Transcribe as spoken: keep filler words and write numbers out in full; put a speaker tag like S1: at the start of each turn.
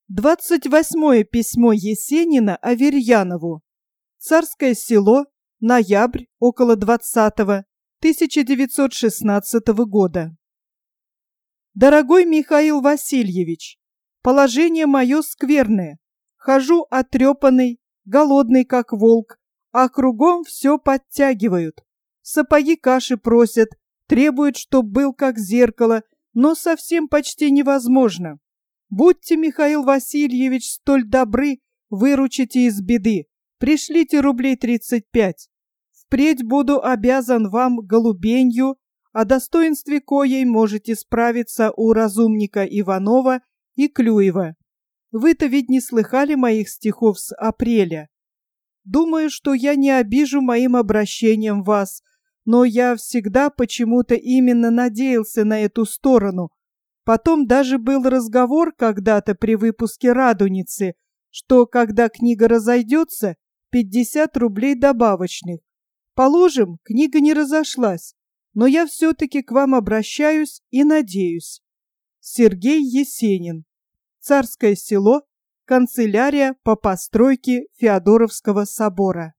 S1: Двадцать восьмое письмо Есенина Аверьянову. Царское Село, ноябрь, около двадцатого, тысяча девятьсот шестнадцатого года. Дорогой Михаил Васильевич, положение мое скверное. Хожу отрепанный, голодный, как волк, а кругом все подтягивают. Сапоги каши просят, требуют, чтоб был как зеркало, но совсем почти невозможно. Будьте, Михаил Васильевич, столь добры, выручите из беды. Пришлите рублей тридцать пять. Впредь буду обязан вам голубенью, о достоинстве коей можете справиться у разумника Иванова и Клюева. Вы-то ведь не слыхали моих стихов с апреля. Думаю, что я не обижу моим обращением вас, но я всегда почему-то именно надеялся на эту сторону. Потом даже был разговор когда-то при выпуске «Радуницы», что, когда книга разойдется, пятьдесят рублей добавочных. Положим, книга не разошлась, но я все-таки к вам обращаюсь и надеюсь. Сергей Есенин. Царское Село. Канцелярия по постройке Феодоровского собора.